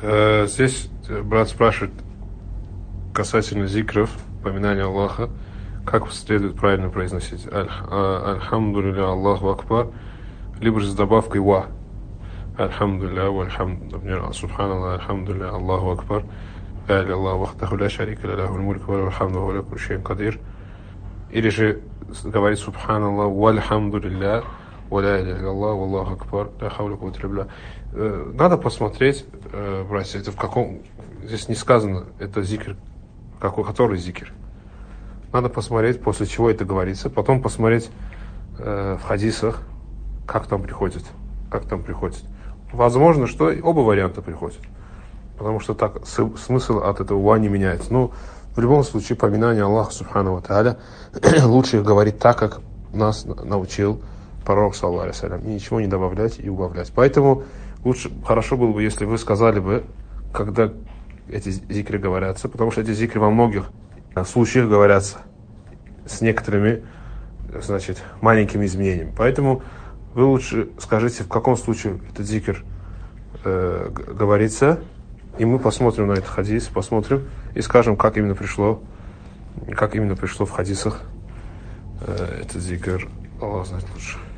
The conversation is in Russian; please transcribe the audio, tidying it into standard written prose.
Здесь брат спрашивает касательно зикров, поминания Аллаха, как следует правильно произносить «Альхамдулилля, Аллаху Акбар», либо же с добавкой «ва». «Альхамдулилля, например, «Субханаллах, Альхамдулилля, Аллаху Акбар», «Ля иля Аллаху вахдаху ля шарика ля лахул мульку ва лахул хамду ва ля кулли шайин кадир». Или же говорить «Субханаллах, вальхамдулилля, ва ля иля Аллаху валлаху Акбар, ля хауля ва куввата илля билля». Надо посмотреть, братья, это в каком... Здесь не сказано, это зикр, который зикр. Надо посмотреть, после чего это говорится, потом посмотреть в хадисах, как там приходит. Возможно, что оба варианта приходят, потому что так смысл от этого «ва» не меняется. Но в любом случае, поминание Аллаха Субхану ва Тааля лучше говорить так, как нас научил пророк, саллаллаху алейхи ва саллям, и ничего не добавлять и убавлять. Поэтому хорошо было бы, если вы сказали бы, когда эти зикры говорятся, потому что эти зикры во многих случаях говорятся с некоторыми, маленькими изменениями. Поэтому вы лучше скажите, в каком случае этот зикр говорится, и мы посмотрим на этот хадис, и скажем, как именно пришло в хадисах этот зикр. Аллах знает лучше.